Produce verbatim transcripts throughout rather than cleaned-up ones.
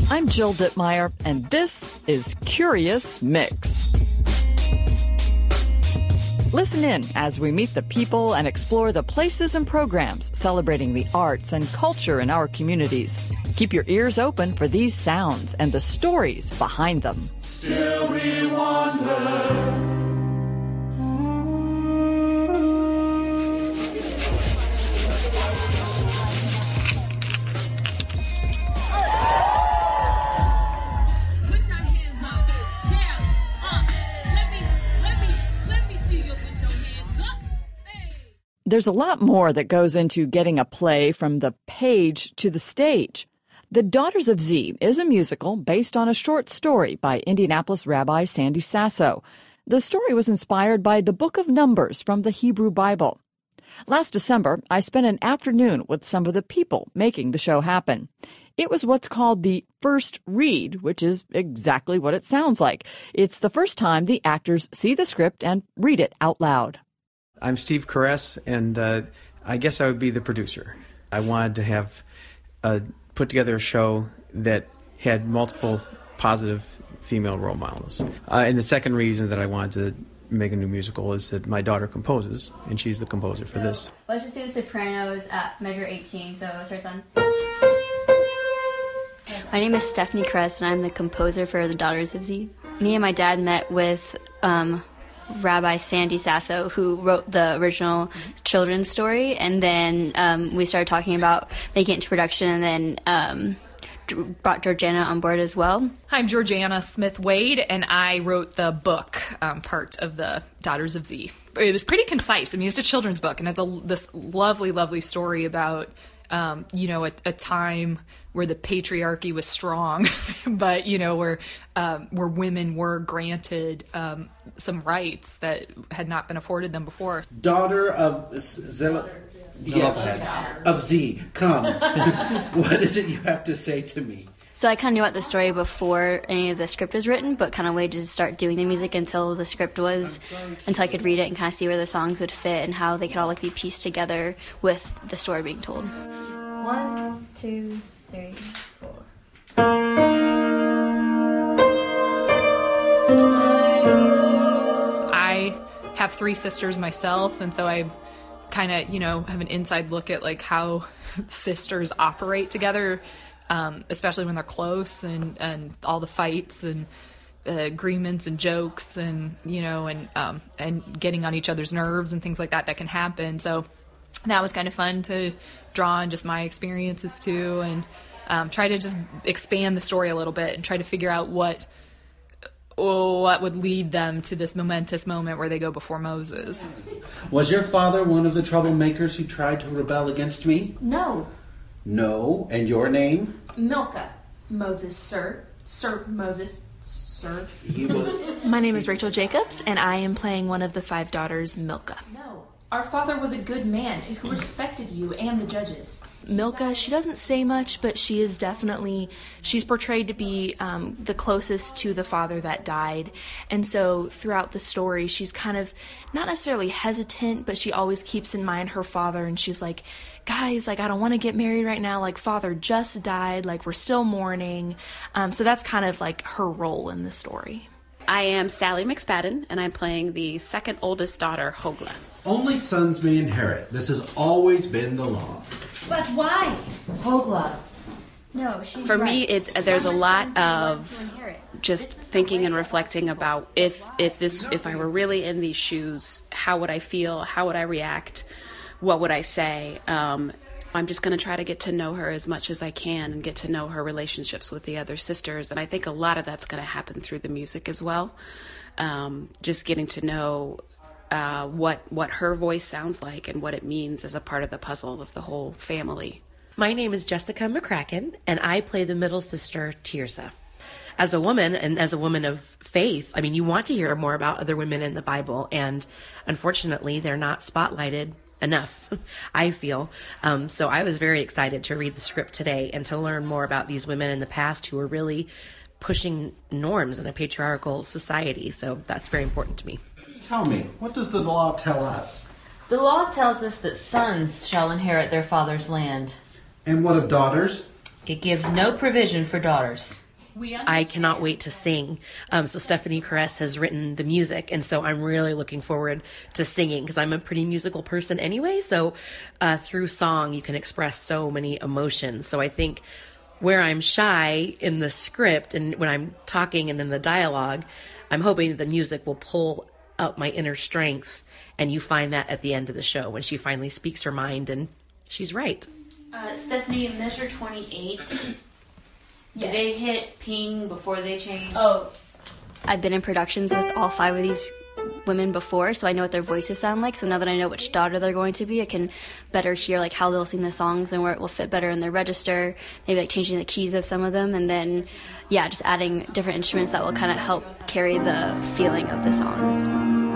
I'm Jill Dittmeyer, and this is Curious Mix. Listen in as we meet the people and explore the places and programs celebrating the arts and culture in our communities. Keep your ears open for these sounds and the stories behind them. Still we wonder. There's a lot more that goes into getting a play from the page to the stage. The Daughters of Z is a musical based on a short story by Indianapolis Rabbi Sandy Sasso. The story was inspired by the Book of Numbers from the Hebrew Bible. Last December, I spent an afternoon with some of the people making the show happen. It was what's called the first read, which is exactly what it sounds like. It's the first time the actors see the script and read it out loud. I'm Steve Caress, and uh, I guess I would be the producer. I wanted to have uh, put together a show that had multiple positive female role models. Uh, and the second reason that I wanted to make a new musical is that my daughter composes, and she's the composer for this. Let's just do the sopranos at measure eighteen, so it starts on... My name is Stephanie Caress, and I'm the composer for The Daughters of Z. Me and my dad met with... Um, Rabbi Sandy Sasso, who wrote the original children's story, and then um, we started talking about making it into production, and then um, brought Georgiana on board as well. Hi, I'm Georgiana Smith-Wade, and I wrote the book um, part of the Daughters of Z. It was pretty concise. I mean, it's a children's book, and it's a, this lovely, lovely story about, um, you know, a, a time where the patriarchy was strong, but, you know, where um, where women were granted um, some rights that had not been afforded them before. Daughter of Zelophehad. Yeah, of Z, come. What is it you have to say to me? So I kind of knew about the story before any of the script was written, but kind of waited to start doing the music until the script was, until I could read it and kind of see where the songs would fit and how they could all like be pieced together with the story being told. One, two, three, four. I have three sisters myself, and so I kind of, you know, have an inside look at like how sisters operate together, um, especially when they're close, and, and all the fights and uh, agreements and jokes and, you know, and um, and getting on each other's nerves and things like that that can happen. So that was kind of fun to draw on just my experiences too, and um, try to just expand the story a little bit and try to figure out what what would lead them to this momentous moment where they go before Moses. Was your father one of the troublemakers who tried to rebel against me? No. No. And your name? Milcah. Moses, sir. Sir Moses, sir. He was... My name is Rachel Jacobs, and I am playing one of the five daughters, Milcah. No. Our father was a good man who respected you and the judges. Milcah, she doesn't say much, but she is definitely, she's portrayed to be um, the closest to the father that died. And so throughout the story, she's kind of not necessarily hesitant, but she always keeps in mind her father. And she's like, guys, like, I don't want to get married right now. Like, father just died. Like, we're still mourning. Um, so that's kind of like her role in the story. I am Sally McSpadden, and I'm playing the second oldest daughter, Hogla. Only sons may inherit. This has always been the law. But why? Hogla. No, she's For right. me, it's there's a lot of just thinking and reflecting about if if this if I were really in these shoes, how would I feel? How would I react? What would I say? Um, I'm just going to try to get to know her as much as I can and get to know her relationships with the other sisters. And I think a lot of that's going to happen through the music as well. Um, just getting to know uh, what what her voice sounds like and what it means as a part of the puzzle of the whole family. My name is Jessica McCracken, and I play the middle sister, Tirsa. As a woman, and as a woman of faith, I mean, you want to hear more about other women in the Bible, and unfortunately, they're not spotlighted enough, I feel. Um, so I was very excited to read the script today and to learn more about these women in the past who were really pushing norms in a patriarchal society. So that's very important to me. Tell me, what does the law tell us? The law tells us that sons shall inherit their father's land. And what of daughters? It gives no provision for daughters. I cannot wait to sing. Um, so Stephanie Caress has written the music, and so I'm really looking forward to singing because I'm a pretty musical person anyway. So uh, through song, you can express so many emotions. So I think where I'm shy in the script and when I'm talking and in the dialogue, I'm hoping that the music will pull up my inner strength, and you find that at the end of the show when she finally speaks her mind and she's right. Uh, Stephanie, Measure twenty-eight. Yes. Do they hit ping before they change? Oh, I've been in productions with all five of these women before, so I know what their voices sound like. So now that I know which daughter they're going to be, I can better hear like how they'll sing the songs and where it will fit better in their register. Maybe like changing the keys of some of them, and then yeah, just adding different instruments that will kind of help carry the feeling of the songs.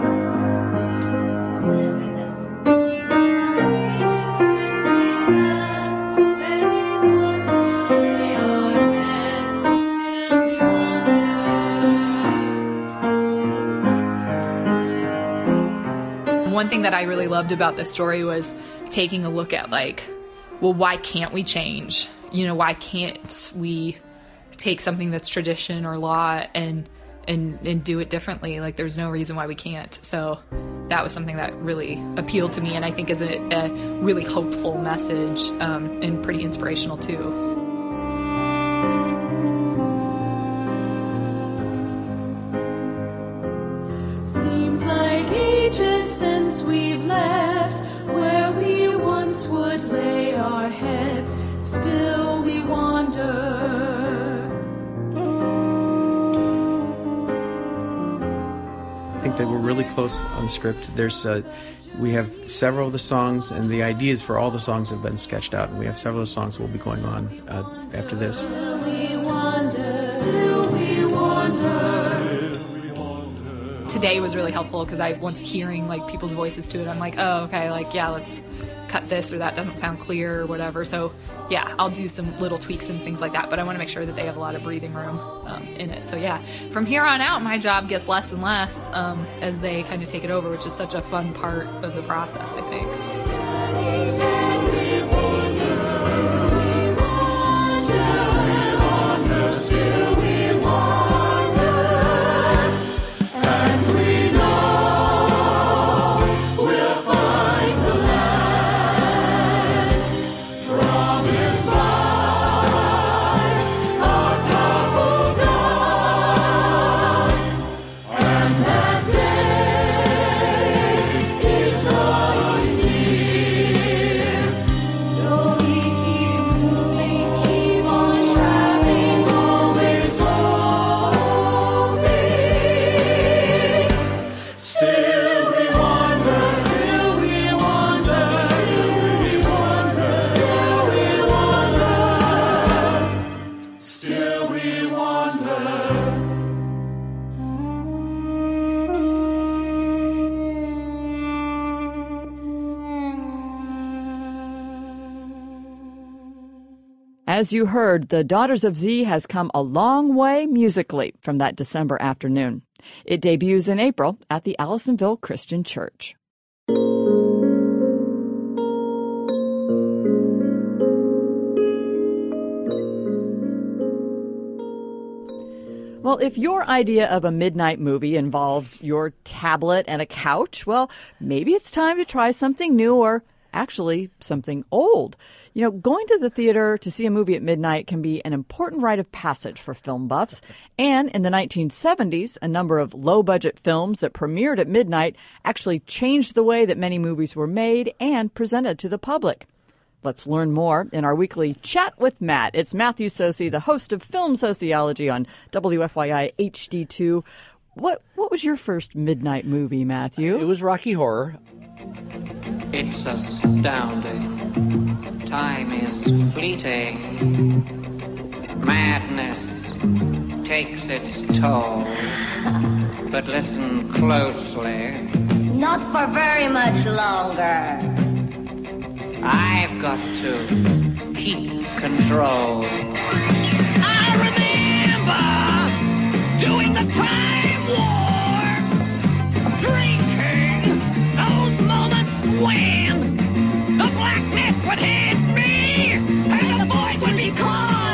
One thing that I really loved about this story was taking a look at, like, well, why can't we change? You know, why can't we take something that's tradition or law and and and do it differently? Like, there's no reason why we can't. So that was something that really appealed to me, and I think is a, a really hopeful message um, and pretty inspirational too. Seems like ages since we've left where we once would lay our heads, still we wander. I think that we're really close on the script. There's uh, we have several of the songs, and the ideas for all the songs have been sketched out, and we have several of the songs that will be going on uh, after this. Still we wander, still we wander. Today was really helpful because I once hearing like people's voices to it, I'm like, oh, okay, like, yeah, let's cut this or that doesn't sound clear or whatever. So yeah, I'll do some little tweaks and things like that, but I want to make sure that they have a lot of breathing room um, in it. So yeah, from here on out, my job gets less and less um, as they kind of take it over, which is such a fun part of the process, I think. As you heard, The Daughters of Z has come a long way musically from that December afternoon. It debuts in April at the Allisonville Christian Church. Well, if your idea of a midnight movie involves your tablet and a couch, well, maybe it's time to try something new or actually something old. You know, going to the theater to see a movie at midnight can be an important rite of passage for film buffs. And in the nineteen seventies, a number of low-budget films that premiered at midnight actually changed the way that many movies were made and presented to the public. Let's learn more in our weekly Chat with Matt. It's Matthew Sosi, the host of Film Sociology on W F Y I H D two. What what was your first midnight movie, Matthew? It was Rocky Horror. It's astounding. Time is fleeting. Madness takes its toll. But listen closely. Not for very much longer. I've got to keep control. I remember doing the time war, drinking those moments when the blackness would hit me and the void would be called.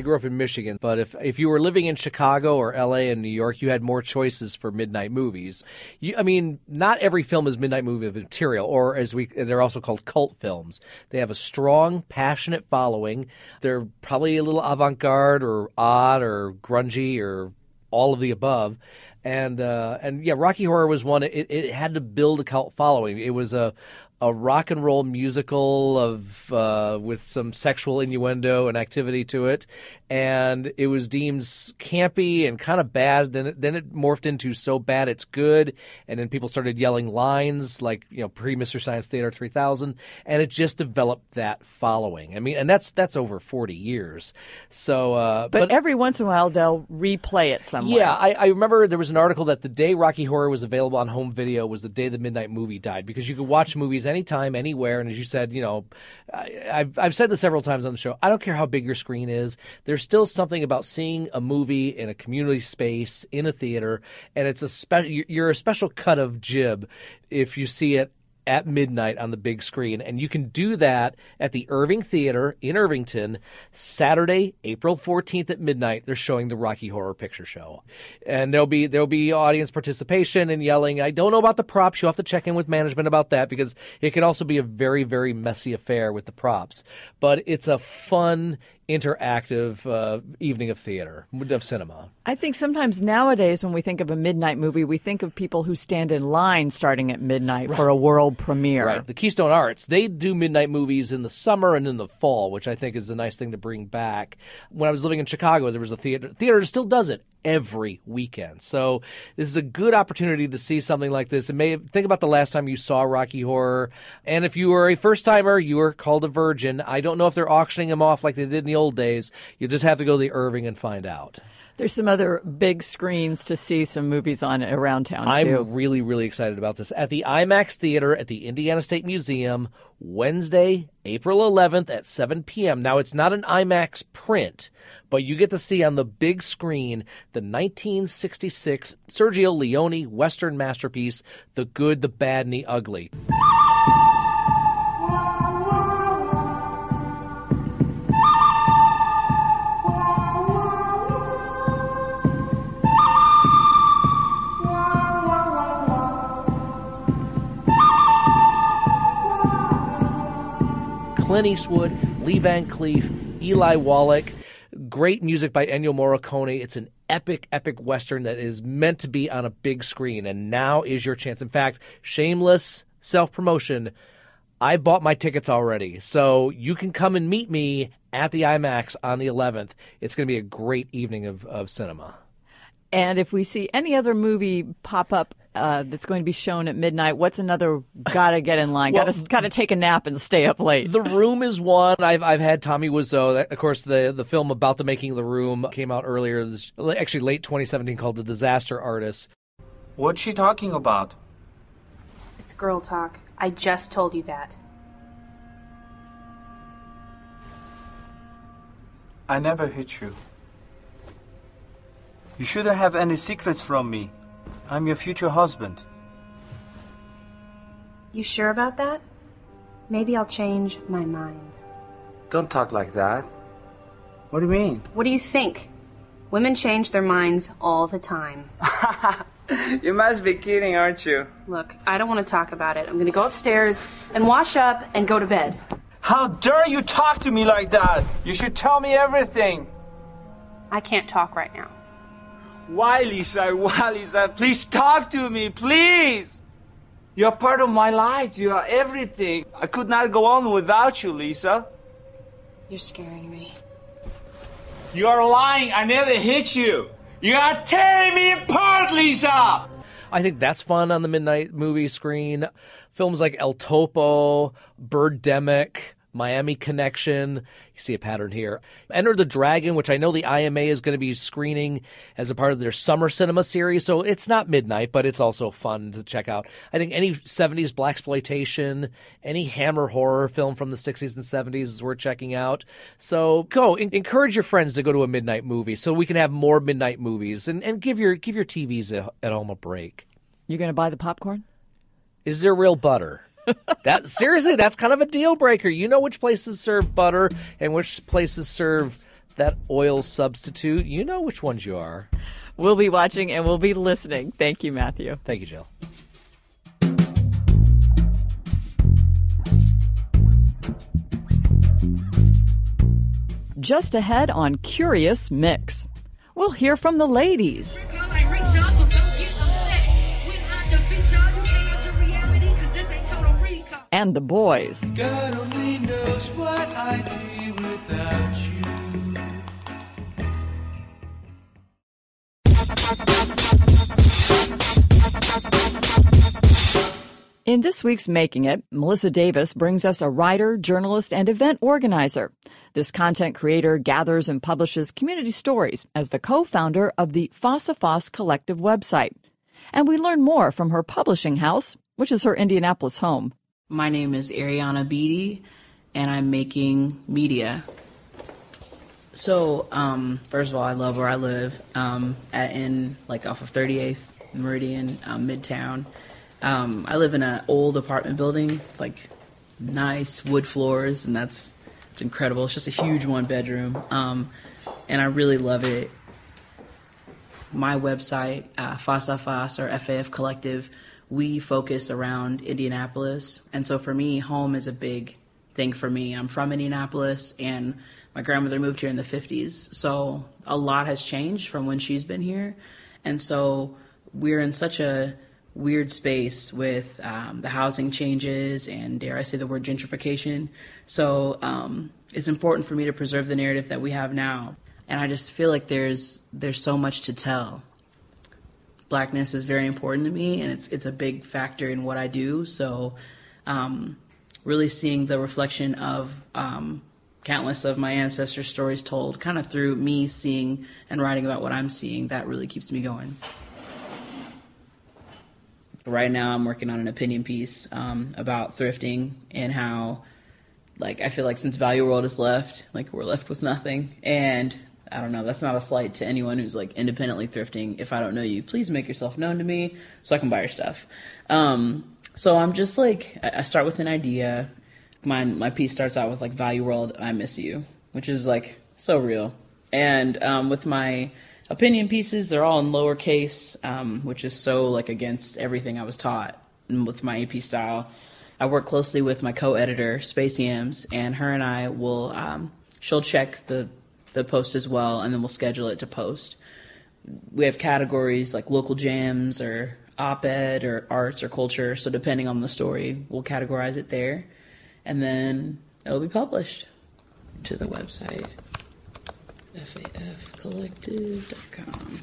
grew up in Michigan, but if if you were living in Chicago or L A and New York, you had more choices for midnight movies. You, I mean, not every film is midnight movie material, or as we they're also called cult films. They have a strong, passionate following. They're probably a little avant-garde or odd or grungy or all of the above. And uh, and yeah, Rocky Horror was one. It, it had to build a cult following. It was a a rock and roll musical of uh, with some sexual innuendo and activity to it, and it was deemed campy and kind of bad. Then it, then it morphed into so bad it's good, and then people started yelling lines like you know pre Mister Science Theater three thousand, and it just developed that following. I mean, and that's that's over forty years. So, uh, but, but every once in a while they'll replay it somewhere. Yeah, I, I remember there was an article that the day Rocky Horror was available on home video was the day the Midnight Movie died, because you could watch movies anytime, anywhere, and as you said, you know, I, I've I've said this several times on the show. I don't care how big your screen is. There's still something about seeing a movie in a community space in a theater, and it's a spe- you're a special cut of jib if you see it at midnight on the big screen. And you can do that at the Irving Theater in Irvington, Saturday, April fourteenth at midnight. They're showing the Rocky Horror Picture Show. And there'll be there'll be audience participation and yelling. I don't know about the props. You'll have to check in with management about that, because it can also be a very, very messy affair with the props. But it's a fun, interactive uh, evening of theater, of cinema. I think sometimes nowadays when we think of a midnight movie, we think of people who stand in line starting at midnight right. for a world premiere. Right. The Keystone Arts, they do midnight movies in the summer and in the fall, which I think is a nice thing to bring back. When I was living in Chicago, there was a theater, theater that still does it every weekend. So this is a good opportunity to see something like this. And may think about the last time you saw Rocky Horror. And if you were a first-timer, you were called a virgin. I don't know if they're auctioning them off like they did in the old days. You just have to go to the Irving and find out. There's some other big screens to see some movies on around town, too. I'm really, really excited about this. At the IMAX Theater at the Indiana State Museum, Wednesday, April eleventh at seven p.m. Now, it's not an IMAX print, but you get to see on the big screen the nineteen sixty-six Sergio Leone Western masterpiece, The Good, the Bad, and the Ugly. Clint Eastwood, Lee Van Cleef, Eli Wallach. Great music by Ennio Morricone. It's an epic, epic Western that is meant to be on a big screen, and now is your chance. In fact, shameless self-promotion, I bought my tickets already, so you can come and meet me at the IMAX on the eleventh. It's going to be a great evening of, of cinema. And if we see any other movie pop up uh, that's going to be shown at midnight, what's another gotta get in line? Well, gotta gotta take a nap and stay up late. The Room is one. I've I've had Tommy Wiseau. Of course, the the film about the making of The Room came out earlier, this, actually late twenty seventeen, called The Disaster Artist. What's she talking about? It's girl talk. I just told you that. I never hit you. You shouldn't have any secrets from me. I'm your future husband. You sure about that? Maybe I'll change my mind. Don't talk like that. What do you mean? What do you think? Women change their minds all the time. You must be kidding, aren't you? Look, I don't want to talk about it. I'm going to go upstairs and wash up and go to bed. How dare you talk to me like that? You should tell me everything. I can't talk right now. Why, Lisa? Why, Lisa? Please talk to me, please! You're part of my life. You are everything. I could not go on without you, Lisa. You're scaring me. You are lying. I never hit you. You are tearing me apart, Lisa! I think that's fun on the midnight movie screen. Films like El Topo, Birdemic, Miami Connection. You see a pattern here. Enter the Dragon, which I know the I M A is going to be screening as a part of their summer cinema series. So it's not midnight, but it's also fun to check out. I think any seventies blaxploitation, any Hammer horror film from the sixties and seventies is worth checking out. So go en- encourage your friends to go to a midnight movie so we can have more midnight movies, and, and give your give your T Vs a, at home a break. You going to buy the popcorn? Is there real butter? That seriously, that's kind of a deal breaker. You know which places serve butter and which places serve that oil substitute. You know which ones you are. We'll be watching and we'll be listening. Thank you, Matthew. Thank you, Jill. Just ahead on Curious Mix, we'll hear from the ladies and the boys. God only knows what I'd be without you. In this week's Making It, Melissa Davis brings us a writer, journalist, and event organizer. This content creator gathers and publishes community stories as the co-founder of the Fossa Foss Collective website. And we learn more from her publishing house, which is her Indianapolis home. My name is Ariana Beatty, and I'm making media. So, um, first of all, I love where I live, um, at, in, like, off of thirty-eighth Meridian, um, Midtown. Um, I live in an old apartment building with, like, nice wood floors, and that's it's incredible. It's just a huge one-bedroom, um, and I really love it. My website, uh, Fossa Foss, or F A F Collective, we focus around Indianapolis, and so for me, home is a big thing for me. I'm from Indianapolis, and my grandmother moved here in the fifties, so a lot has changed from when she's been here, and so we're in such a weird space with um, the housing changes and, dare I say the word, gentrification. So um, it's important for me to preserve the narrative that we have now, and I just feel like there's there's so much to tell. Blackness is very important to me, and it's it's a big factor in what I do. So um, really seeing the reflection of um, countless of my ancestors' stories told kind of through me seeing and writing about what I'm seeing, that really keeps me going. Right now I'm working on an opinion piece um, about thrifting and how, like, I feel like since Value World is left, like, we're left with nothing. And I don't know, that's not a slight to anyone who's, like, independently thrifting. If I don't know you, please make yourself known to me so I can buy your stuff. Um, so I'm just, like, I start with an idea. My, my piece starts out with, like, Value World, I miss you, which is, like, so real. And um, with my opinion pieces, they're all in lowercase, um, which is so, like, against everything I was taught with my A P style. I work closely with my co-editor, Space Yams, and her and I will, um, she'll check the, the post as well, and then we'll schedule it to post. We have categories like local jams or op-ed or arts or culture, so depending on the story, we'll categorize it there, and then it'll be published to the website. F A F collective dot com.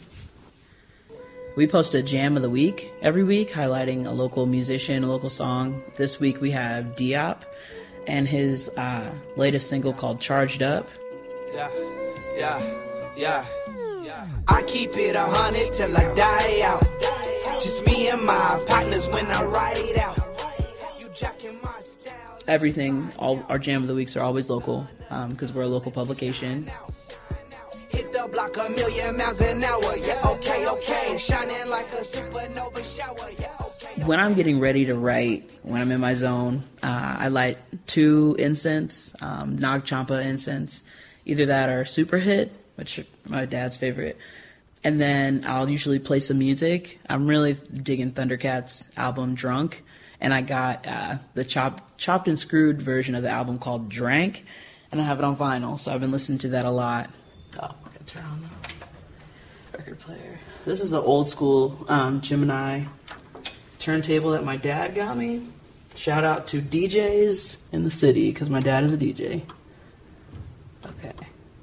We post a jam of the week every week, highlighting a local musician, a local song. This week we have Diop and his uh, latest single called Charged Up. Yeah, yeah, yeah, yeah. I keep it a hundred till I die out. Just me and my partners when I ride out. You jacking my style. Everything, all our jam of the weeks are always local, because um, we're a local publication. Hit the block a million miles an hour, yeah, okay, okay. Shining like a supernova shower, yeah, okay. When I'm getting ready to write, when I'm in my zone, uh, I light two incense, um, Nag Champa incense. Either that or Super Hit, which is my dad's favorite. And then I'll usually play some music. I'm really digging Thundercats' album Drunk. And I got uh, the chopped, chopped and screwed version of the album called Drank. And I have it on vinyl, so I've been listening to that a lot. Oh, I'm going to turn on the record player. This is an old school um, Gemini turntable that my dad got me. Shout out to D Js in the city, because my dad is a D J. Okay.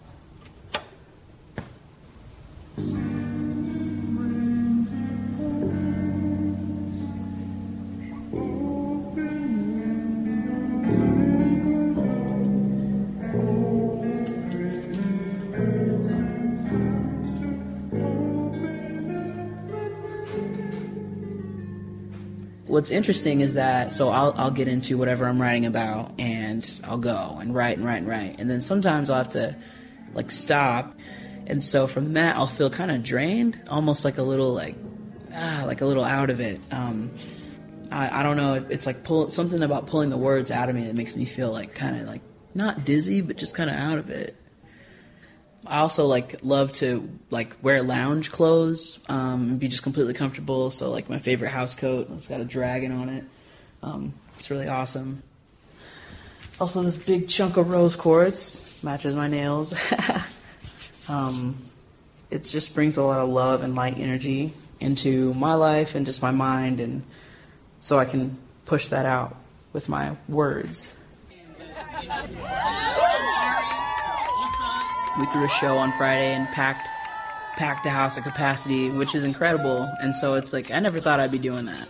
What's interesting is that, so I'll I'll get into whatever I'm writing about, and I'll go and write and write and write, and then sometimes I'll have to, like, stop, and so from that I'll feel kind of drained, almost like a little like, ah, like a little out of it. Um, I I don't know if it's like pull something about pulling the words out of me that makes me feel like kind of like not dizzy, but just kind of out of it. I also like love to like wear lounge clothes, um, and be just completely comfortable. So like my favorite house coat, it's got a dragon on it. Um, it's really awesome. Also, this big chunk of rose quartz matches my nails. um, it just brings a lot of love and light energy into my life and just my mind, and so I can push that out with my words. We threw a show on Friday and packed packed the house at capacity, which is incredible. And so it's like, I never thought I'd be doing that.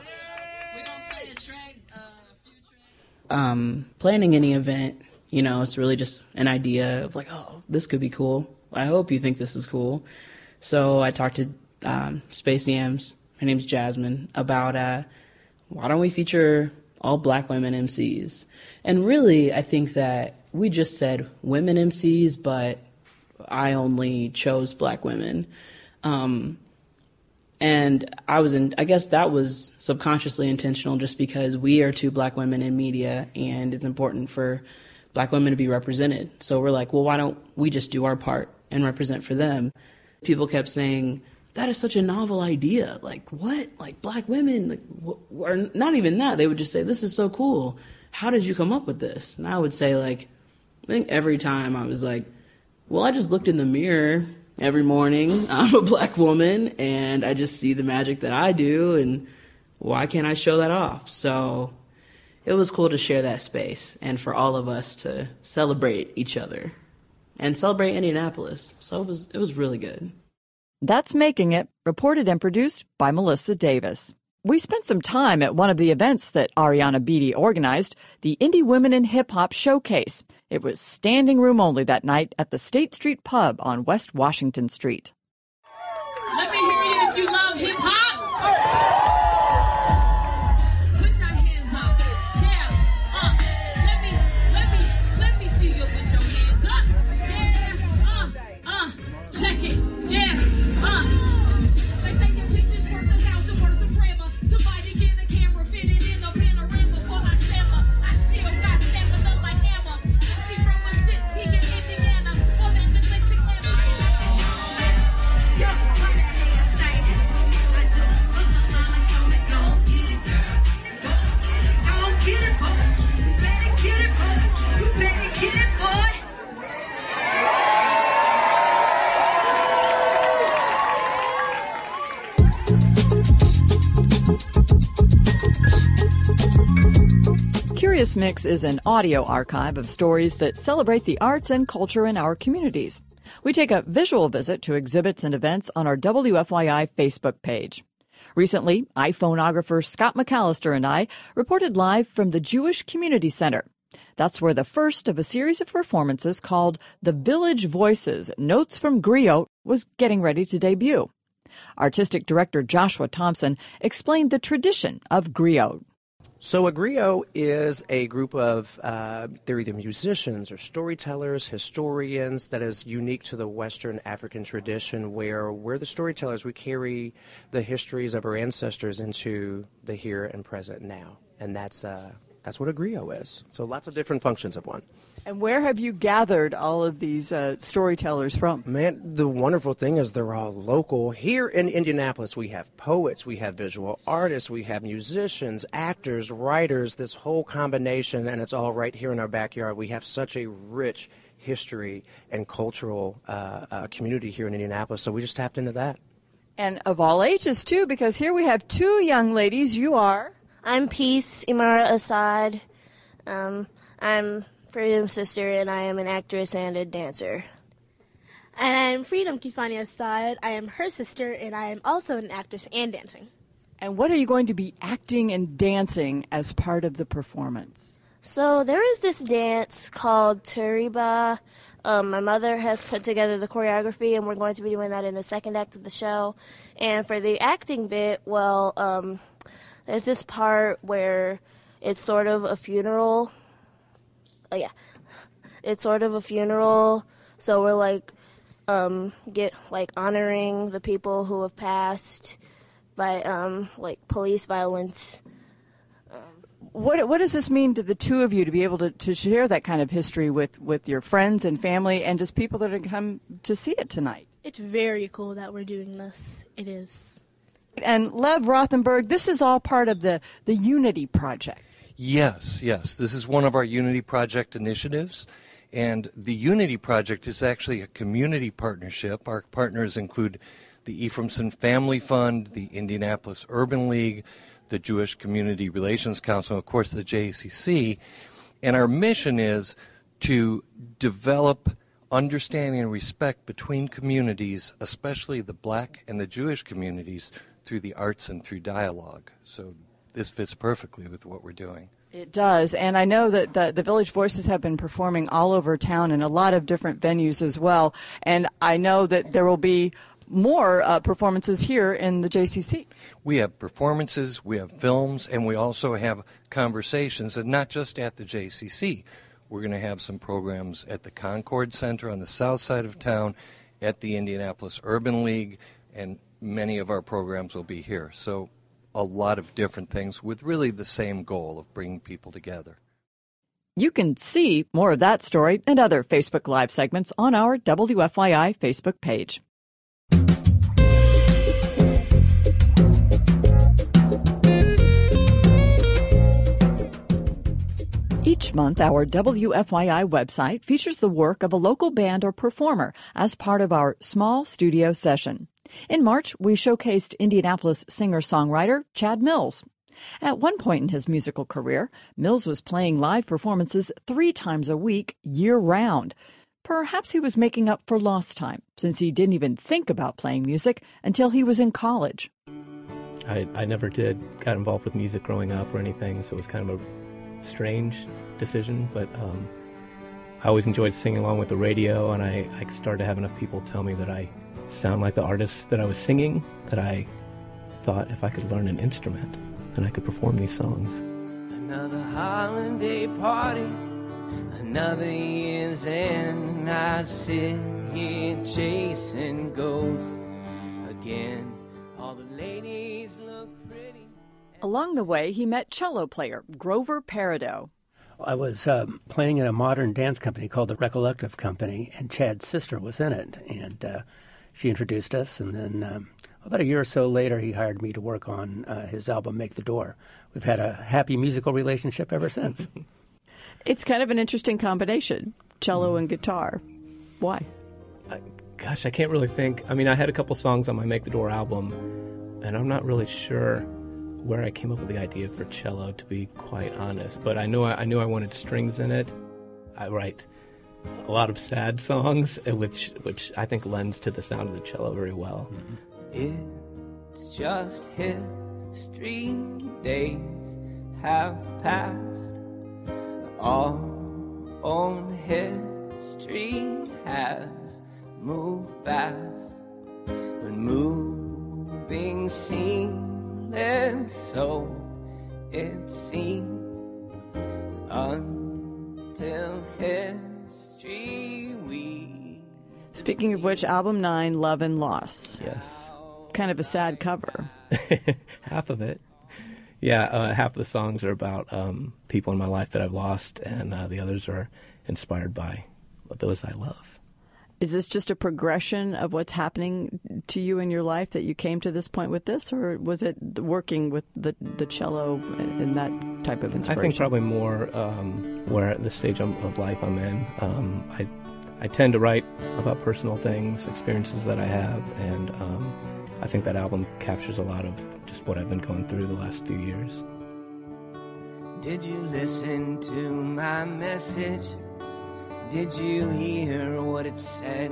Um, planning any event, you know, it's really just an idea of like, oh, this could be cool. I hope you think this is cool. So I talked to um, Space Yams, her name's Jasmine, about uh, why don't we feature all black women M Cs? And really, I think that we just said women M Cs, but I only chose black women. Um, and I was in, I guess that was subconsciously intentional just because we are two black women in media and it's important for black women to be represented. So we're like, well, why don't we just do our part and represent for them? People kept saying, that is such a novel idea. Like, what? Like, black women? Like, wh- or not even that. They would just say, this is so cool. How did you come up with this? And I would say, like, I think every time I was like, well, I just looked in the mirror every morning. I'm a black woman, and I just see the magic that I do, and why can't I show that off? So it was cool to share that space and for all of us to celebrate each other and celebrate Indianapolis. So it was it was really good. That's Making It, reported and produced by Melissa Davis. We spent some time at one of the events that Ariana Beatty organized, the Indie Women in Hip Hop Showcase. It was standing room only that night at the State Street Pub on West Washington Street. Let me hear you if you love hip hop. Put your hands up. Yeah. Uh, let me, let me, let me see you put your hands up. Yeah. Uh, uh, check it. Yeah. Uh. They say your pictures worth a thousand words of grammar. Somebody get a camera fitted in a panorama for my stammer. I still got stamina like hammer. She from a city in Indiana. More than the next Atlanta. Yes. Curious Mix is an audio archive of stories that celebrate the arts and culture in our communities. We take a visual visit to exhibits and events on our W F Y I Facebook page. Recently, iPhoneographer Scott McAllister and I reported live from the Jewish Community Center. That's where the first of a series of performances called The Village Voices, Notes from Griot was getting ready to debut. Artistic director Joshua Thompson explained the tradition of Griot. So a griot is a group of, uh, they're either musicians or storytellers, historians, that is unique to the Western African tradition where we're the storytellers. We carry the histories of our ancestors into the here and present now. And that's uh, that's what a griot is. So lots of different functions of one. And where have you gathered all of these uh, storytellers from? Man, the wonderful thing is they're all local. Here in Indianapolis, we have poets, we have visual artists, we have musicians, actors, writers, this whole combination, and it's all right here in our backyard. We have such a rich history and cultural uh, uh, community here in Indianapolis, so we just tapped into that. And of all ages, too, because here we have two young ladies. You are? I'm Peace Imara Assad. Um, I'm Freedom's sister, and I am an actress and a dancer. And I'm Freedom Kifani Assad. I am her sister, and I am also an actress and dancing. And what are you going to be acting and dancing as part of the performance? So there is this dance called Turiba. Um, my mother has put together the choreography, and we're going to be doing that in the second act of the show. And for the acting bit, well, um, there's this part where it's sort of a funeral. Oh, yeah. It's sort of a funeral, so we're, like, um, get, like, honoring the people who have passed by, um, like, police violence. Um, What what does this mean to the two of you to be able to, to share that kind of history with, with your friends and family and just people that are come to see it tonight? It's very cool that we're doing this. It is. And Lev Rothenberg, this is all part of the, the Unity Project. Yes, yes. This is one of our Unity Project initiatives. And the Unity Project is actually a community partnership. Our partners include the Ephraimson Family Fund, the Indianapolis Urban League, the Jewish Community Relations Council, of course the J C C. And our mission is to develop understanding and respect between communities, especially the black and the Jewish communities, through the arts and through dialogue. So this fits perfectly with what we're doing. It does, and I know that the, the Village Voices have been performing all over town in a lot of different venues as well, and I know that there will be more uh, performances here in the J C C. We have performances, we have films, and we also have conversations, and not just at the J C C. We're going to have some programs at the Concord Center on the south side of town, at the Indianapolis Urban League, and many of our programs will be here. So a lot of different things with really the same goal of bringing people together. You can see more of that story and other Facebook Live segments on our W F Y I Facebook page. Each month, our W F Y I website features the work of a local band or performer as part of our small studio session. In March, we showcased Indianapolis singer-songwriter Chad Mills. At one point in his musical career, Mills was playing live performances three times a week, year-round. Perhaps he was making up for lost time, since he didn't even think about playing music until he was in college. I, I never did got involved with music growing up or anything, so it was kind of a strange decision, but um, I always enjoyed singing along with the radio, and I, I started to have enough people tell me that I sound like the artist that I was singing, that I thought if I could learn an instrument, then I could perform these songs. Another holiday party, another year's end, and I sit here chasing ghosts again. All the ladies look pretty. Along the way, he met cello player Grover Peridot. I was uh, playing in a modern dance company called the Recollective Company, and Chad's sister was in it, and uh, she introduced us, and then um, about a year or so later, he hired me to work on uh, his album, Make the Door. We've had a happy musical relationship ever since. It's kind of an interesting combination, cello and guitar. Why? I, gosh, I can't really think. I mean, I had a couple songs on my Make the Door album, and I'm not really sure where I came up with the idea for cello, to be quite honest. But I knew I, I knew I wanted strings in it. I write a lot of sad songs, which which I think lends to the sound of the cello very well. Mm-hmm. It's just history. Days have passed. Our own history has moved fast, but moving seamless, so it seemed until history we. Speaking of which, album nine, Love and Loss. Yes. Kind of a sad cover. Half of it. Yeah, uh, half of the songs are about um, people in my life that I've lost, and uh, the others are inspired by those I love. Is this just a progression of what's happening to you in your life that you came to this point with this, or was it working with the, the cello and that type of inspiration? I think probably more um, where at the stage of, of life I'm in. Um, I, I tend to write about personal things, experiences that I have, and um, I think that album captures a lot of just what I've been going through the last few years. Did you listen to my message? Did you hear what it said?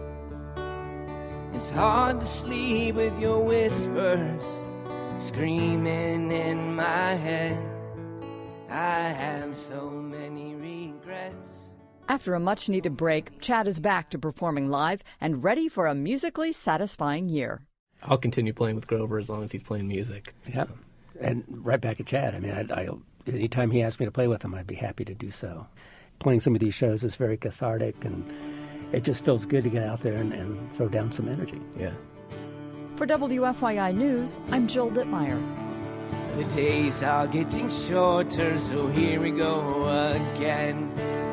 It's hard to sleep with your whispers screaming in my head. I have so many regrets. After a much-needed break, Chad is back to performing live and ready for a musically satisfying year. I'll continue playing with Grover as long as he's playing music. Yeah, and right back at Chad. I mean, I, I, anytime he asked me to play with him, I'd be happy to do so. Playing some of these shows is very cathartic, and it just feels good to get out there and, and throw down some energy. Yeah. For W F Y I News, I'm Jill Dittmeyer. The days are getting shorter, so here we go again.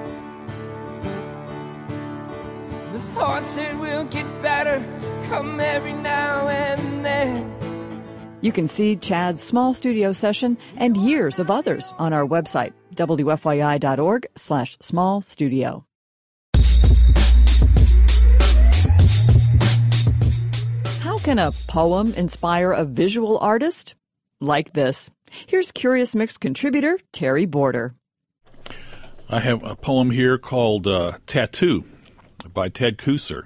The thoughts it will get better come every now and then. You can see Chad's small studio session and years of others on our website, W F Y I dot org slash small studio. How can a poem inspire a visual artist? Like this. Here's Curious Mix contributor Terry Border. I have a poem here called uh, Tattoo by Ted Kooser.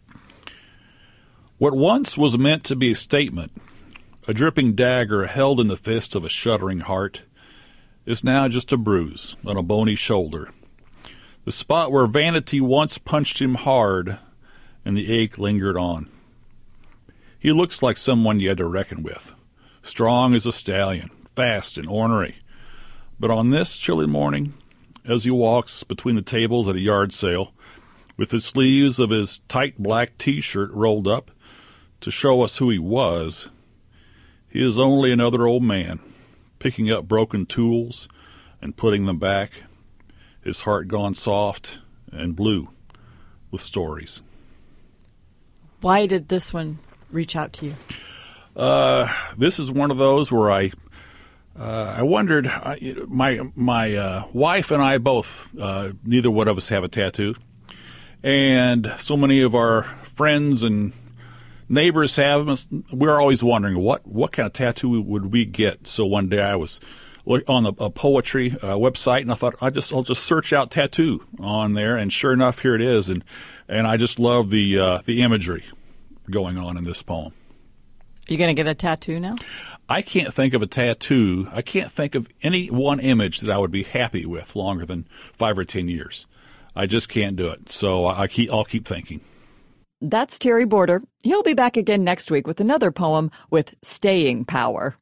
What once was meant to be a statement, a dripping dagger held in the fist of a shuddering heart, is now just a bruise on a bony shoulder. The spot where vanity once punched him hard and the ache lingered on. He looks like someone you had to reckon with. Strong as a stallion, fast and ornery. But on this chilly morning, as he walks between the tables at a yard sale, with the sleeves of his tight black T-shirt rolled up to show us who he was, he is only another old man, picking up broken tools and putting them back, his heart gone soft and blue with stories. Why did this one reach out to you? Uh, this is one of those where I, uh, I wondered. I, my my uh, wife and I both, uh, neither one of us have a tattoo, and so many of our friends and neighbors have them. We're always wondering what what kind of tattoo would we get. So one day I was on a, a poetry uh, website, and I thought I just I'll just search out tattoo on there, and sure enough, here it is, and and I just love the uh, the imagery going on in this poem. You going to get a tattoo now? I can't think of a tattoo. I can't think of any one image that I would be happy with longer than five or ten years. I just can't do it. So I keep, I'll keep thinking. That's Terry Border. He'll be back again next week with another poem with staying power.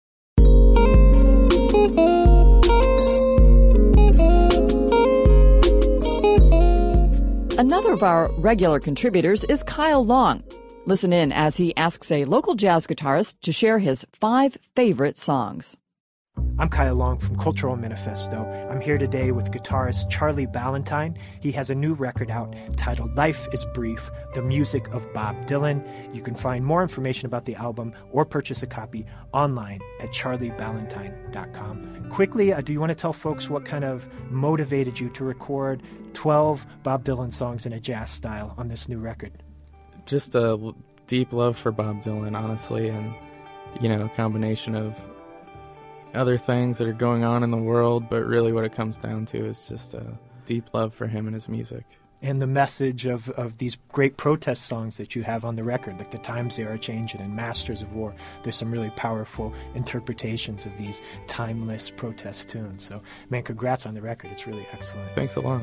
Another of our regular contributors is Kyle Long. Listen in as he asks a local jazz guitarist to share his five favorite songs. I'm Kyle Long from Cultural Manifesto. I'm here today with guitarist Charlie Ballantyne. He has a new record out titled Life is Brief, the music of Bob Dylan. You can find more information about the album or purchase a copy online at charlie ballantyne dot com. Quickly, uh, do you want to tell folks what kind of motivated you to record twelve Bob Dylan songs in a jazz style on this new record? Just a deep love for Bob Dylan, honestly, and, you know, a combination of other things that are going on in the world, but really what it comes down to is just a deep love for him and his music. And the message of, of these great protest songs that you have on the record, like The Times They Are Changing and Masters of War. There's some really powerful interpretations of these timeless protest tunes. So, man, congrats on the record. It's really excellent. Thanks a lot.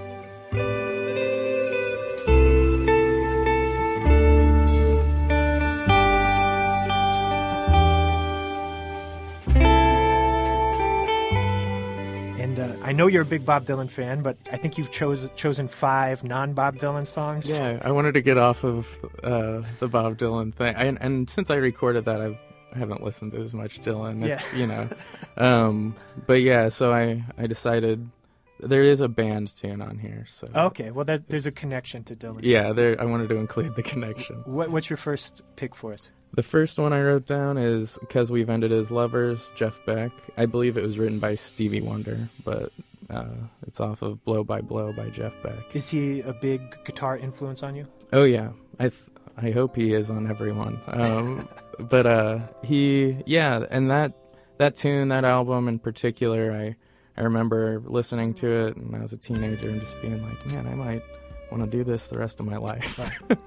I know you're a big Bob Dylan fan, but I think you've chose, chosen five non-Bob Dylan songs. Yeah, I wanted to get off of uh, the Bob Dylan thing. I, and since I recorded that, I've, I haven't listened to as much Dylan. It's, yeah. You know. Um, but yeah, so I, I decided there is a band tune on here. So okay, well, there, there's a connection to Dylan. Yeah, there. I wanted to include the connection. What, what's your first pick for us? The first one I wrote down is Because We've Ended as Lovers, Jeff Beck. I believe it was written by Stevie Wonder, but uh, it's off of Blow by Blow by Jeff Beck. Is he a big guitar influence on you? Oh, yeah. I th- I hope he is on everyone. Um, but uh, he, yeah, and that that tune, that album in particular, I, I remember listening to it when I was a teenager and just being like, man, I might want to do this the rest of my life.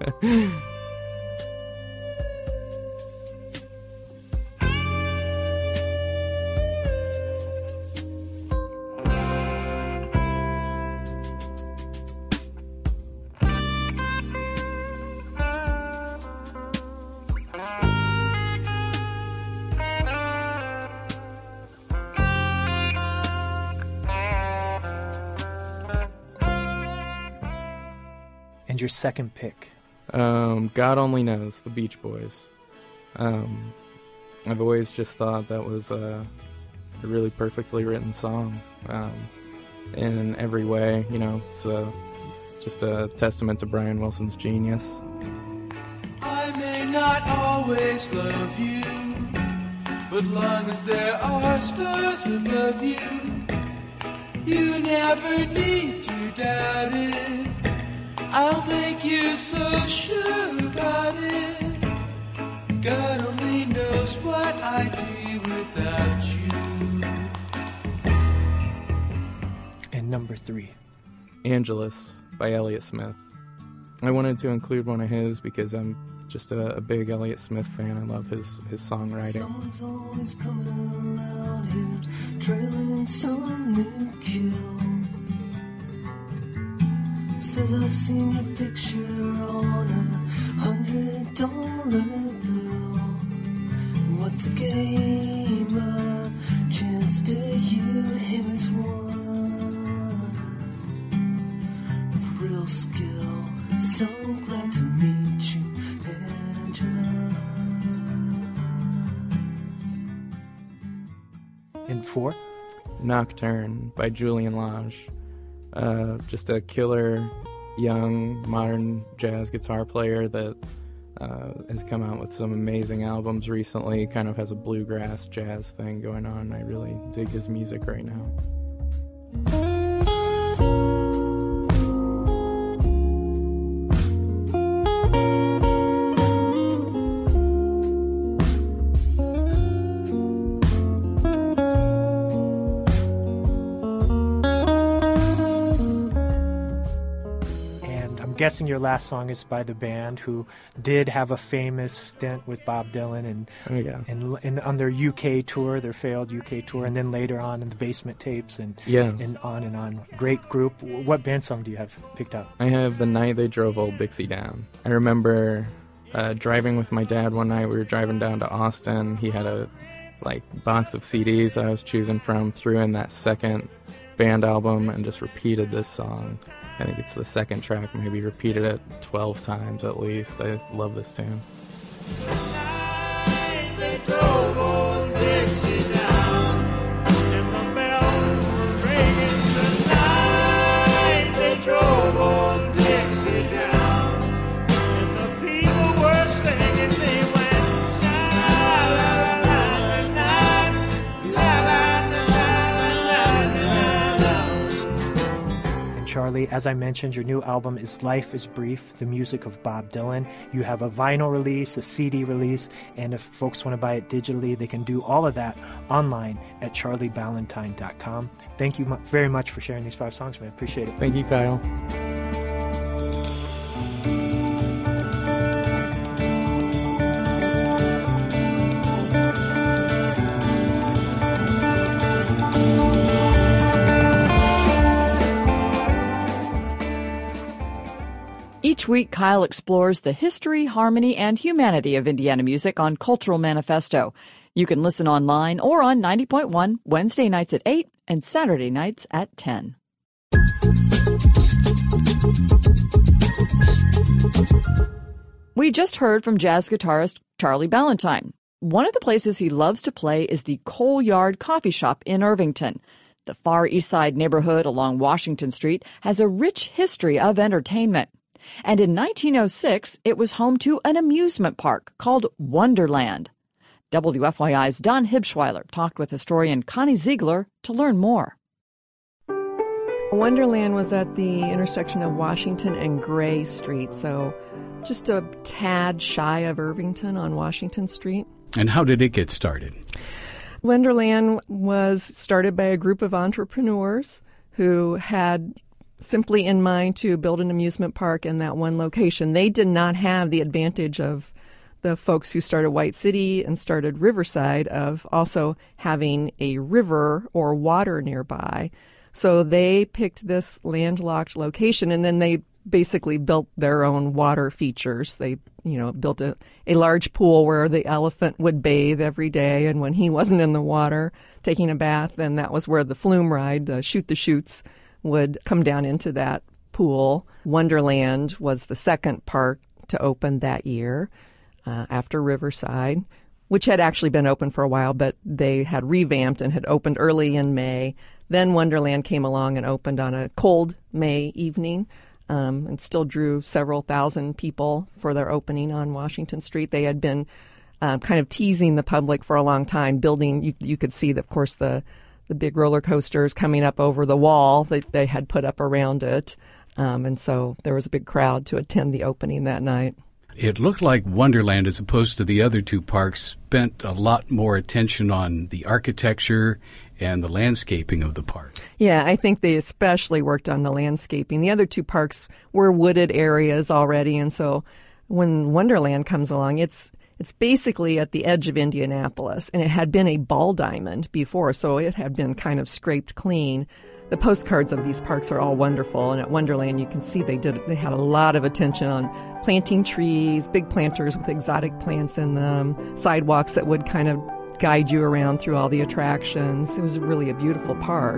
And your second pick? Um, God Only Knows, the Beach Boys. Um, I've always just thought that was a, a really perfectly written song um, in every way. You know, it's a, just a testament to Brian Wilson's genius. I may not always love you, but long as there are stars above you, you never need to doubt it. I'll make you so sure about it. God only knows what I'd be without you. And number three, Angelus by Elliott Smith. I wanted to include one of his because I'm just a, a big Elliott Smith fan. I love his, his songwriting. Someone's always coming around here, trailing some new kill. Says I seen your picture on a hundred dollar bill. What's a game of chance to you, him is one of real skill. So glad to meet you, Angela. and four, Nocturne by Julian Lage. Uh, just a killer young modern jazz guitar player that uh, has come out with some amazing albums recently. Kind of has a bluegrass jazz thing going on. I really dig his music right now. Guessing your last song is by the band who did have a famous stint with Bob Dylan and oh, yeah. and, and on their U K tour, their failed U K tour, and then later on in the Basement Tapes and yeah. and on and on. Great group. What band song do you have picked up? I have The Night They Drove Old Dixie Down. I remember uh, driving with my dad one night. We were driving down to Austin. He had a like box of C Ds I was choosing from, threw in that second band album and just repeated this song. I think it's the second track, maybe repeated it twelve times at least. I love this tune. They drove old Dixie down, and the bells were ringing tonight. They drove old Dixie down, and the people were singing. They went la la la la la la la la la. And Charlie, as I mentioned, your new album is Life is Brief, the music of Bob Dylan. You have a vinyl release, a C D release, and if folks want to buy it digitally, they can do all of that online at charlie ballantine dot com. Thank you very much for sharing these five songs, man. Appreciate it. Thank you, Kyle. Each week, Kyle explores the history, harmony, and humanity of Indiana music on Cultural Manifesto. You can listen online or on ninety point one Wednesday nights at eight and Saturday nights at ten. We just heard from jazz guitarist Charlie Ballantine. One of the places he loves to play is the Coal Yard Coffee Shop in Irvington. The Far East Side neighborhood along Washington Street has a rich history of entertainment. And in nineteen oh six, it was home to an amusement park called Wonderland. W F Y I's Don Hibschweiler talked with historian Connie Ziegler to learn more. Wonderland was at the intersection of Washington and Gray Street, so just a tad shy of Irvington on Washington Street. And how did it get started? Wonderland was started by a group of entrepreneurs who had simply in mind to build an amusement park in that one location. They did not have the advantage of the folks who started White City and started Riverside of also having a river or water nearby. So they picked this landlocked location, and then they basically built their own water features. They, you know, built a, a large pool where the elephant would bathe every day, and when he wasn't in the water taking a bath, then that was where the flume ride, the Shoot the Chutes, would come down into that pool. Wonderland was the second park to open that year uh, after Riverside. which had actually been open for a while, but they had revamped and had opened early in May. Then Wonderland came along and opened on a cold May evening, um, and still drew several thousand people for their opening on Washington Street. They had been uh, kind of teasing the public for a long time, building, you, you could see, of course, the, the big roller coasters coming up over the wall that they had put up around it. Um, and so there was a big crowd to attend the opening that night. It looked like Wonderland, as opposed to the other two parks, spent a lot more attention on the architecture and the landscaping of the park. Yeah, I think they especially worked on the landscaping. The other two parks were wooded areas already, and so when Wonderland comes along, it's it's basically at the edge of Indianapolis, and it had been a ball diamond before, so it had been kind of scraped clean. The postcards of these parks are all wonderful, and at Wonderland you can see they did they had a lot of attention on planting trees, big planters with exotic plants in them, sidewalks that would kind of guide you around through all the attractions. It was really a beautiful park.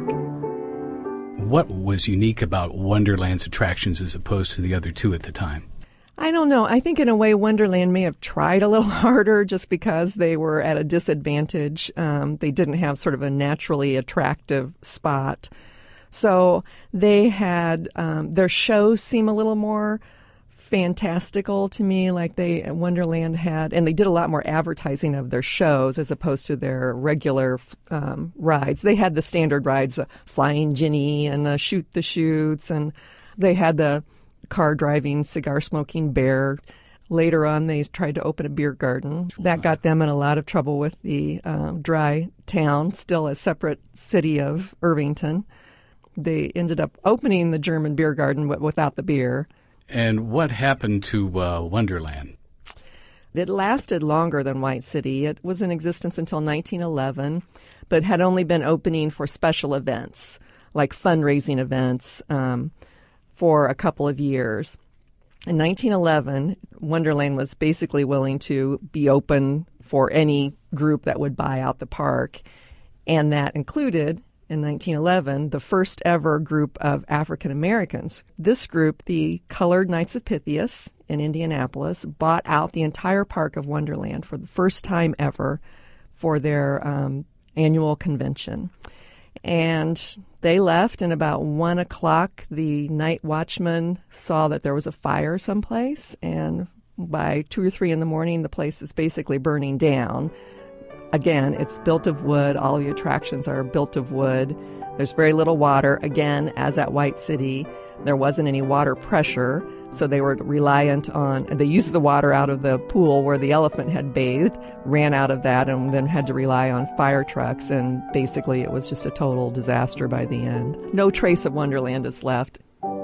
What was unique about Wonderland's attractions as opposed to the other two at the time? I don't know. I think in a way Wonderland may have tried a little harder just because they were at a disadvantage. Um, they didn't have sort of a naturally attractive spot. So they had um, their shows seem a little more fantastical to me, like they Wonderland had, and they did a lot more advertising of their shows as opposed to their regular um, rides. They had the standard rides, the Flying Ginny and the Shoot the Chutes, and they had the car-driving, cigar-smoking bear. Later on, they tried to open a beer garden. That got them in a lot of trouble with the um, Dry Town, still a separate city of Irvington. They ended up opening the German beer garden but without the beer. And what happened to uh, Wonderland? It lasted longer than White City. It was in existence until nineteen eleven, but had only been opening for special events, like fundraising events, um, for a couple of years. In nineteen eleven, Wonderland was basically willing to be open for any group that would buy out the park, and that included, in nineteen eleven, the first ever group of African Americans. This group, the Colored Knights of Pythias in Indianapolis, bought out the entire park of Wonderland for the first time ever for their um, annual convention. And they left, and about one o'clock, the night watchman saw that there was a fire someplace, and by two or three in the morning, the place is basically burning down. Again, it's built of wood. All the attractions are built of wood. There's very little water. Again, as at White City, there wasn't any water pressure, so they were reliant on, they used the water out of the pool where the elephant had bathed, ran out of that, and then had to rely on fire trucks, and basically it was just a total disaster by the end. No trace of Wonderland is left.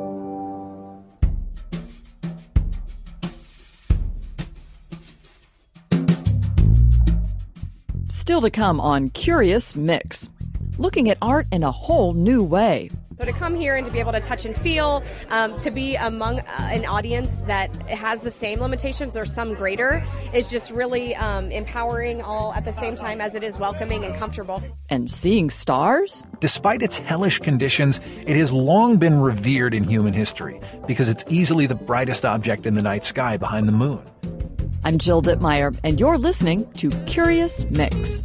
Still to come on Curious Mix, looking at art in a whole new way. So to come here and to be able to touch and feel, um, to be among uh, an audience that has the same limitations or some greater, is just really um, empowering, all at the same time as it is welcoming and comfortable. And seeing stars? Despite its hellish conditions, it has long been revered in human history because it's easily the brightest object in the night sky behind the moon. I'm Jill Dittmeyer, and you're listening to Curious Mix.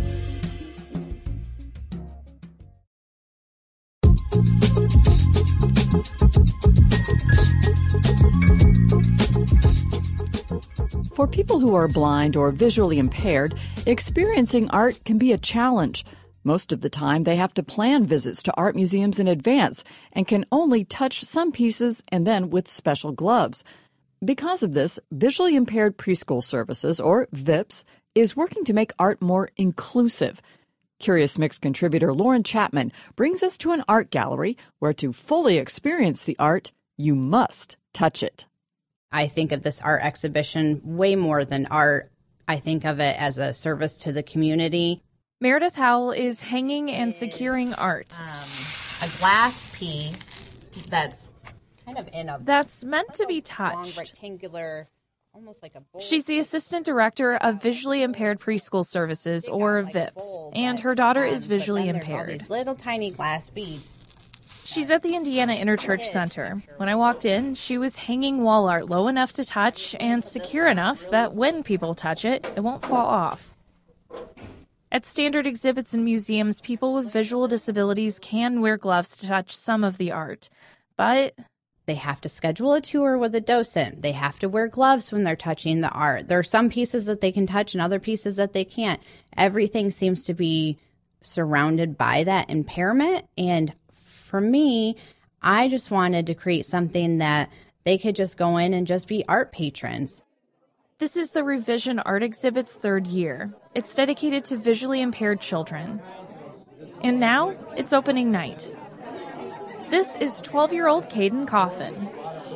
For people who are blind or visually impaired, experiencing art can be a challenge. Most of the time, they have to plan visits to art museums in advance and can only touch some pieces and then with special gloves. Because of this, Visually Impaired Preschool Services, or V I P S, is working to make art more inclusive. Curious Mix contributor Lauren Chapman brings us to an art gallery where to fully experience the art, you must touch it. I think of this art exhibition way more than art. I think of it as a service to the community. Meredith Howell is hanging and securing art. Um, a glass piece that's kind of in a... That's meant to be touched. Long rectangular, almost like a bowl. She's the assistant director of Visually Impaired Preschool Services, or V I P S, and her daughter um, is visually but then impaired. There's all these little tiny glass beads. She's at the Indiana Interchurch Center. When I walked in, she was hanging wall art low enough to touch and secure enough that when people touch it, it won't fall off. At standard exhibits and museums, people with visual disabilities can wear gloves to touch some of the art, but they have to schedule a tour with a docent. They have to wear gloves when they're touching the art. There are some pieces that they can touch and other pieces that they can't. Everything seems to be surrounded by that impairment. And for me, I just wanted to create something that they could just go in and just be art patrons. This is the Revision Art Exhibit's third year. It's dedicated to visually impaired children. And now, it's opening night. This is twelve-year-old Caden Coffin.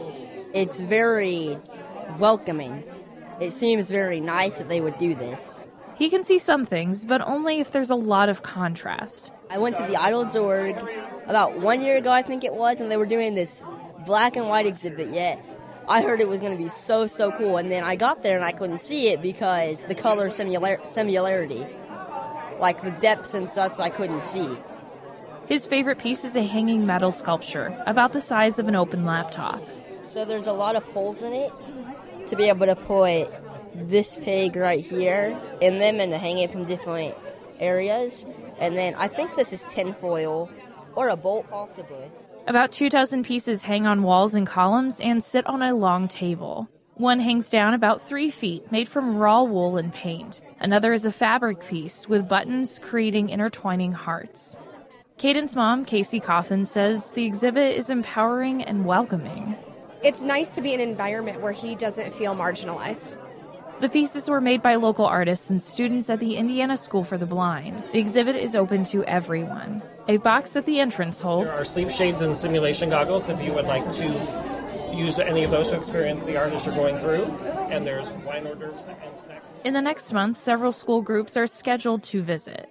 It's very welcoming. It seems very nice that they would do this. He can see some things, but only if there's a lot of contrast. I went to the Idol Zorg about one year ago, I think it was, and they were doing this black and white exhibit yet. I heard it was going to be so, so cool, and then I got there and I couldn't see it because the color similar- similarity, like the depths and such, I couldn't see. His favorite piece is a hanging metal sculpture, about the size of an open laptop. So there's a lot of holes in it to be able to put this pig right here in them and to hang it from different areas. And then I think this is tinfoil or a bolt possibly. About two dozen pieces hang on walls and columns and sit on a long table. One hangs down about three feet, made from raw wool and paint. Another is a fabric piece with buttons creating intertwining hearts. Caden's mom, Casey Coffin, says the exhibit is empowering and welcoming. It's nice to be in an environment where he doesn't feel marginalized. The pieces were made by local artists and students at the Indiana School for the Blind. The exhibit is open to everyone. A box at the entrance holds... There are sleep shades and simulation goggles if you would like to use any of those to experience the artists you're going through. And there's wine hors d'oeuvres and snacks. In the next month, several school groups are scheduled to visit.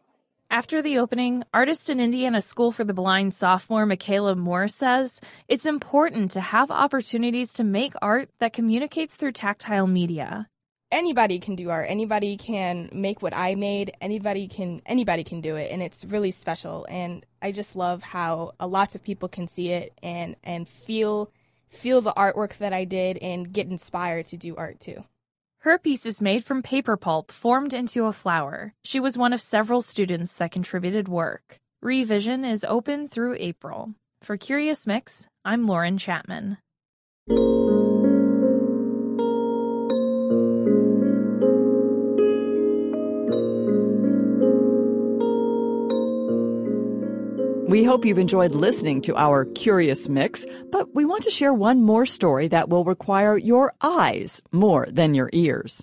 After the opening, artist in Indiana School for the Blind sophomore Michaela Moore says it's important to have opportunities to make art that communicates through tactile media. Anybody can do art. Anybody can make what I made. Anybody can anybody can do it, and it's really special. And I just love how uh, lots of people can see it and and feel feel the artwork that I did and get inspired to do art too. Her piece is made from paper pulp formed into a flower. She was one of several students that contributed work. Revision is open through April. For Curious Mix, I'm Lauren Chapman. We hope you've enjoyed listening to our Curious Mix, but we want to share one more story that will require your eyes more than your ears.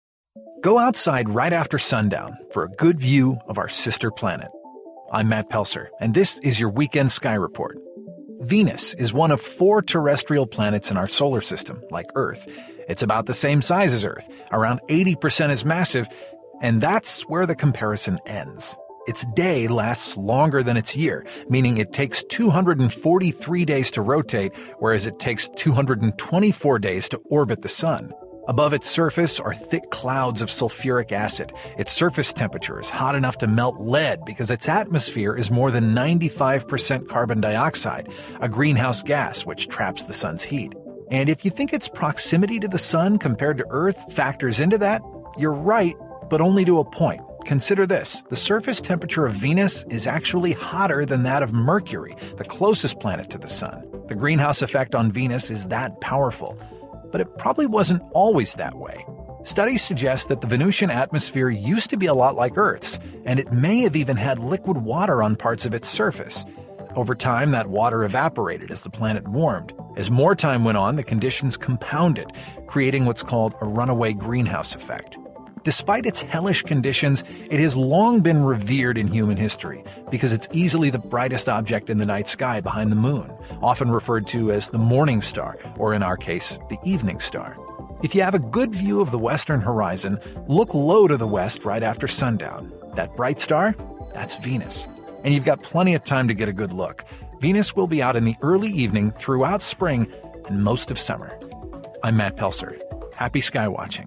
Go outside right after sundown for a good view of our sister planet. I'm Matt Pelser, and this is your Weekend Sky Report. Venus is one of four terrestrial planets in our solar system, like Earth. It's about the same size as Earth, around eighty percent as massive, and that's where the comparison ends. Its day lasts longer than its year, meaning it takes two hundred forty-three days to rotate, whereas it takes two hundred twenty-four days to orbit the sun. Above its surface are thick clouds of sulfuric acid. Its surface temperature is hot enough to melt lead because its atmosphere is more than ninety-five percent carbon dioxide, a greenhouse gas which traps the sun's heat. And if you think its proximity to the sun compared to Earth factors into that, you're right, but only to a point. Consider this. The surface temperature of Venus is actually hotter than that of Mercury, the closest planet to the sun. The greenhouse effect on Venus is that powerful. But it probably wasn't always that way. Studies suggest that the Venusian atmosphere used to be a lot like Earth's, and it may have even had liquid water on parts of its surface. Over time, that water evaporated as the planet warmed. As more time went on, the conditions compounded, creating what's called a runaway greenhouse effect. Despite its hellish conditions, it has long been revered in human history because it's easily the brightest object in the night sky behind the moon, often referred to as the morning star, or in our case, the evening star. If you have a good view of the western horizon, look low to the west right after sundown. That bright star? That's Venus. And you've got plenty of time to get a good look. Venus will be out in the early evening throughout spring and most of summer. I'm Matt Pelser. Happy sky watching.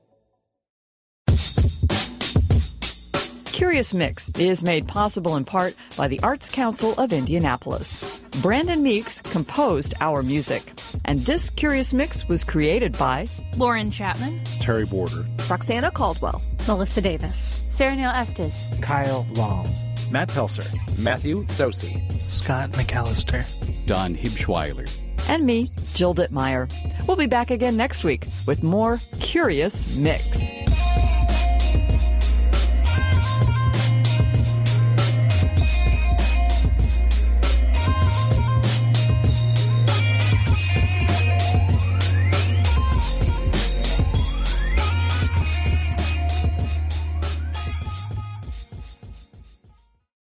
Curious Mix is made possible in part by the Arts Council of Indianapolis. Brandon Meeks composed our music. And this Curious Mix was created by Lauren Chapman, Terry Border, Roxana Caldwell, Melissa Davis. Sarah Neal Estes. Kyle Long. Matt Pelser. Matthew Sosi. Scott McAllister. Don Hibschweiler. And me, Jill Dittmeyer. We'll be back again next week with more Curious Mix.